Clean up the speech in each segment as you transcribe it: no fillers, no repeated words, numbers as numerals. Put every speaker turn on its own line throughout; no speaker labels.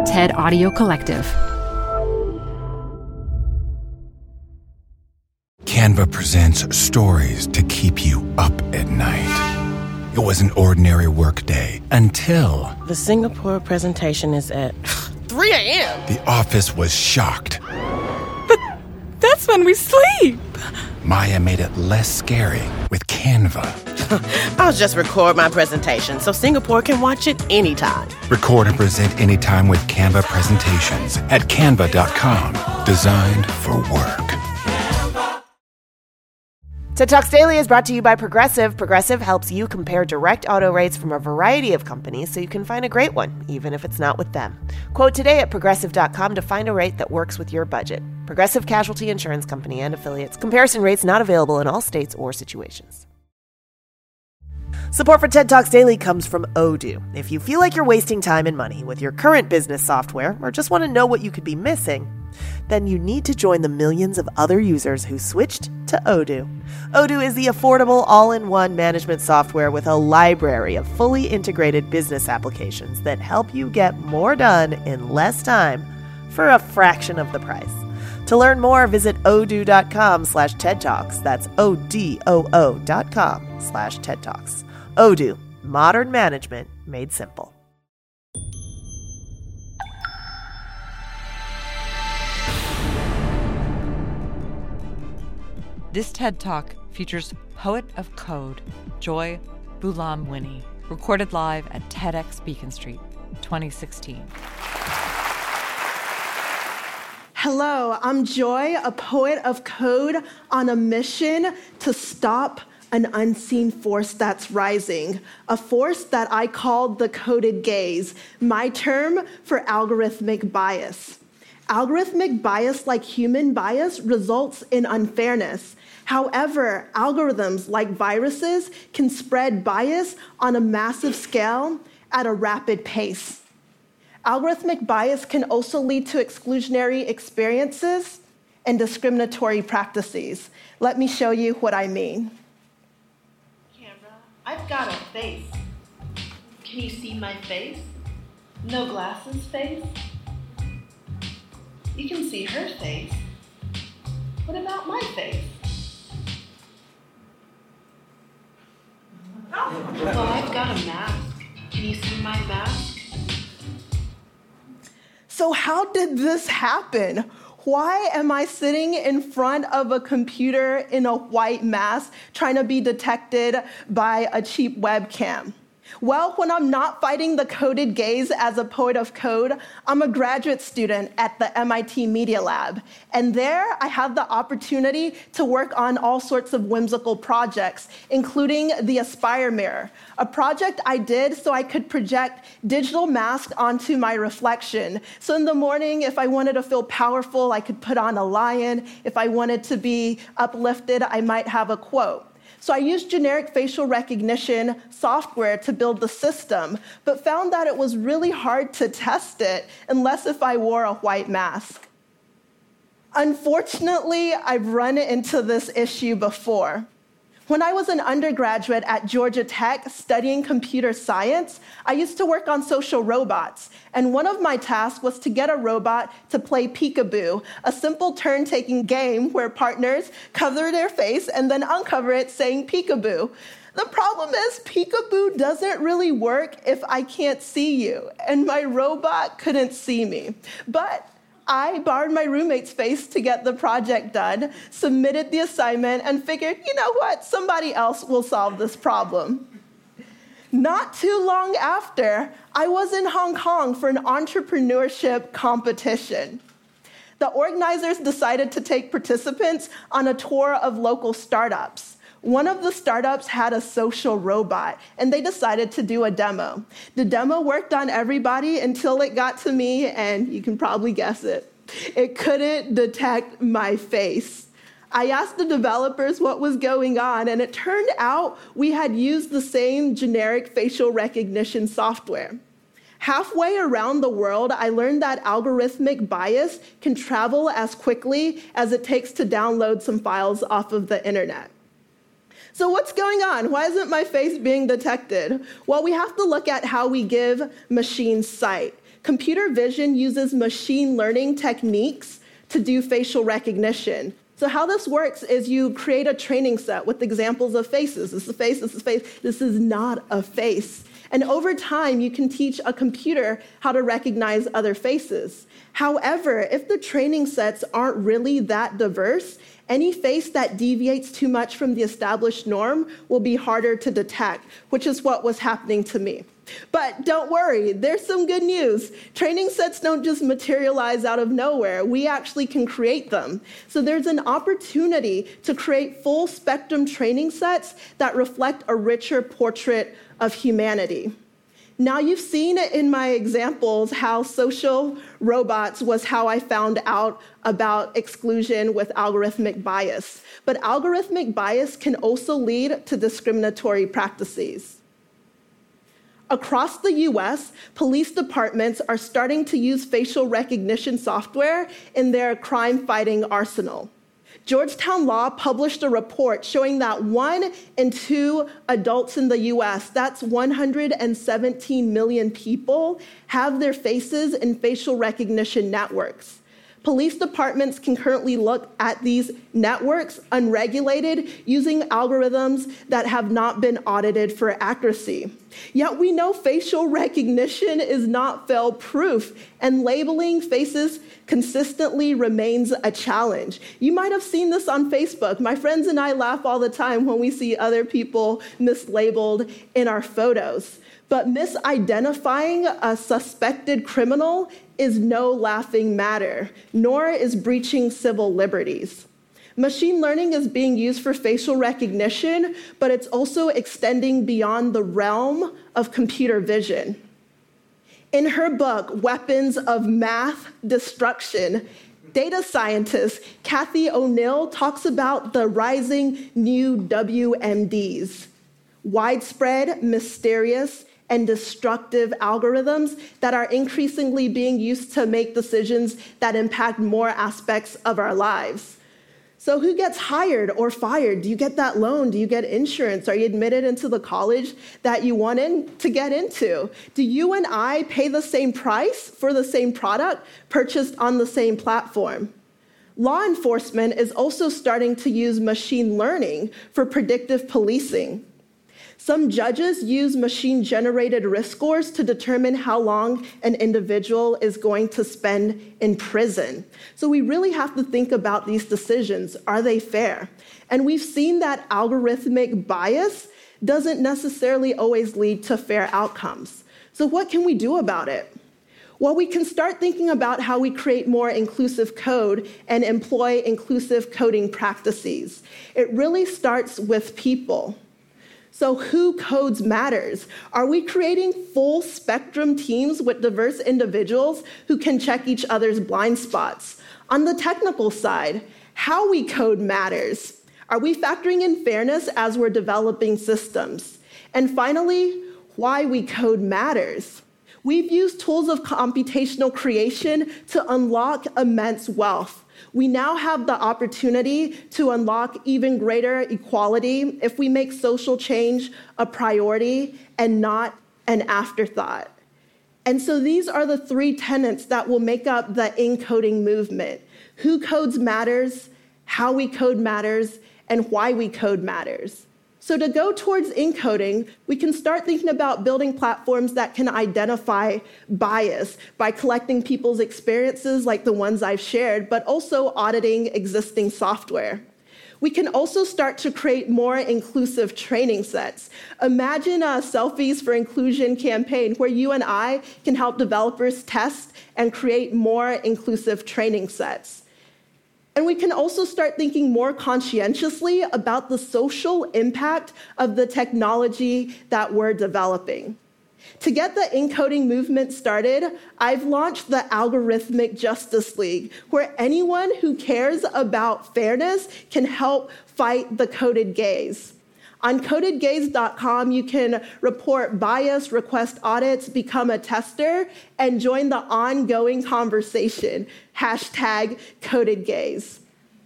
TED Audio Collective.
Canva presents stories to keep you up at night. It was an ordinary workday until...
The Singapore presentation is at 3 a.m.
The office was shocked.
But that's when we sleep.
Maya made it less scary with Canva.
I'll just record my presentation so Singapore can watch it anytime.
Record and present anytime with Canva presentations at canva.com. Designed for work.
TED Talks Daily is brought to you by Progressive. Progressive helps you compare direct auto rates from a variety of companies so you can find a great one, even if it's not with them. Quote today at Progressive.com to find a rate that works with your budget. Progressive Casualty Insurance Company and Affiliates. Comparison rates not available in all states or situations. Support for TED Talks Daily comes from Odoo. If you feel like you're wasting time and money with your current business software or just want to know what you could be missing, then you need to join the millions of other users who switched to Odoo. Odoo is the affordable all-in-one management software with a library of fully integrated business applications that help you get more done in less time for a fraction of the price. To learn more, visit odoo.com/TED Talks. That's ODOO.com/TED Talks. Odoo, modern management made simple.
This TED Talk features poet of code, Joy Buolamwini, recorded live at TEDx Beacon Street, 2016.
Hello, I'm Joy, a poet of code on a mission to stop an unseen force that's rising, a force that I called the coded gaze, my term for algorithmic bias. Algorithmic bias, like human bias, results in unfairness. However, algorithms like viruses can spread bias on a massive scale at a rapid pace. Algorithmic bias can also lead to exclusionary experiences and discriminatory practices. Let me show you what I mean.
Camera, I've got a face. Can you see my face? No glasses face? You can see her face. What about my face? Well, I've got a mask. Can you see my mask?
So how did this happen? Why am I sitting in front of a computer in a white mask trying to be detected by a cheap webcam? Well, when I'm not fighting the coded gaze as a poet of code, I'm a graduate student at the MIT Media Lab. And there I have the opportunity to work on all sorts of whimsical projects, including the Aspire Mirror, a project I did so I could project digital masks onto my reflection. So in the morning, if I wanted to feel powerful, I could put on a lion. If I wanted to be uplifted, I might have a quote. So I used generic facial recognition software to build the system, but found that it was really hard to test it unless if I wore a white mask. Unfortunately, I've run into this issue before. When I was an undergraduate at Georgia Tech studying computer science, I used to work on social robots. And one of my tasks was to get a robot to play peekaboo, a simple turn-taking game where partners cover their face and then uncover it saying peekaboo. The problem is peekaboo doesn't really work if I can't see you, and my robot couldn't see me. But I borrowed my roommate's face to get the project done, submitted the assignment, and figured, you know what, somebody else will solve this problem. Not too long after, I was in Hong Kong for an entrepreneurship competition. The organizers decided to take participants on a tour of local startups. One of the startups had a social robot, and they decided to do a demo. The demo worked on everybody until it got to me, and you can probably guess it. It couldn't detect my face. I asked the developers what was going on, and it turned out we had used the same generic facial recognition software. Halfway around the world, I learned that algorithmic bias can travel as quickly as it takes to download some files off of the internet. So what's going on? Why isn't my face being detected? Well, we have to look at how we give machines sight. Computer vision uses machine learning techniques to do facial recognition. So how this works is you create a training set with examples of faces. This is a face, this is a face, this is not a face. And over time, you can teach a computer how to recognize other faces. However, if the training sets aren't really that diverse, any face that deviates too much from the established norm will be harder to detect, which is what was happening to me. But don't worry, there's some good news. Training sets don't just materialize out of nowhere. We actually can create them. So there's an opportunity to create full spectrum training sets that reflect a richer portrait of humanity. Now you've seen in my examples how social robots was how I found out about exclusion with algorithmic bias. But algorithmic bias can also lead to discriminatory practices. Across the US, police departments are starting to use facial recognition software in their crime-fighting arsenal. Georgetown Law published a report showing that 1 in 2 adults in the US, that's 117 million people, have their faces in facial recognition networks. Police departments can currently look at these networks unregulated using algorithms that have not been audited for accuracy. Yet we know facial recognition is not fail-proof, and labeling faces consistently remains a challenge. You might have seen this on Facebook. My friends and I laugh all the time when we see other people mislabeled in our photos. But misidentifying a suspected criminal is no laughing matter, nor is breaching civil liberties. Machine learning is being used for facial recognition, but it's also extending beyond the realm of computer vision. In her book, Weapons of Math Destruction, data scientist Cathy O'Neil talks about the rising new WMDs, widespread, mysterious, and destructive algorithms that are increasingly being used to make decisions that impact more aspects of our lives. So who gets hired or fired? Do you get that loan? Do you get insurance? Are you admitted into the college that you want to get into? Do you and I pay the same price for the same product purchased on the same platform? Law enforcement is also starting to use machine learning for predictive policing. Some judges use machine-generated risk scores to determine how long an individual is going to spend in prison. So we really have to think about these decisions. Are they fair? And we've seen that algorithmic bias doesn't necessarily always lead to fair outcomes. So what can we do about it? Well, we can start thinking about how we create more inclusive code and employ inclusive coding practices. It really starts with people. So who codes matters? Are we creating full spectrum teams with diverse individuals who can check each other's blind spots? On the technical side, how we code matters. Are we factoring in fairness as we're developing systems? And finally, why we code matters. We've used tools of computational creation to unlock immense wealth. We now have the opportunity to unlock even greater equality if we make social change a priority and not an afterthought. And so these are the 3 tenets that will make up the encoding movement. Who codes matters, how we code matters, and why we code matters. So to go towards encoding, we can start thinking about building platforms that can identify bias by collecting people's experiences like the ones I've shared, but also auditing existing software. We can also start to create more inclusive training sets. Imagine a Selfies for Inclusion campaign where you and I can help developers test and create more inclusive training sets. And we can also start thinking more conscientiously about the social impact of the technology that we're developing. To get the encoding movement started, I've launched the Algorithmic Justice League, where anyone who cares about fairness can help fight the coded gaze. On codedgaze.com, you can report bias, request audits, become a tester, and join the ongoing conversation, #CodedGaze.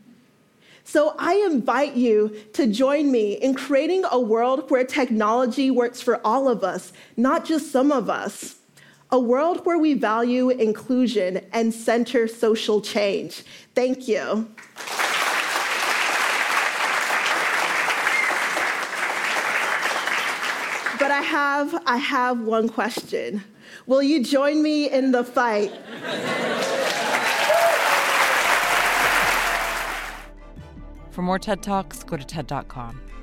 So I invite you to join me in creating a world where technology works for all of us, not just some of us. a world where we value inclusion and center social change. Thank you. But I have one question. Will you join me in the fight?
For more TED Talks, go to TED.com.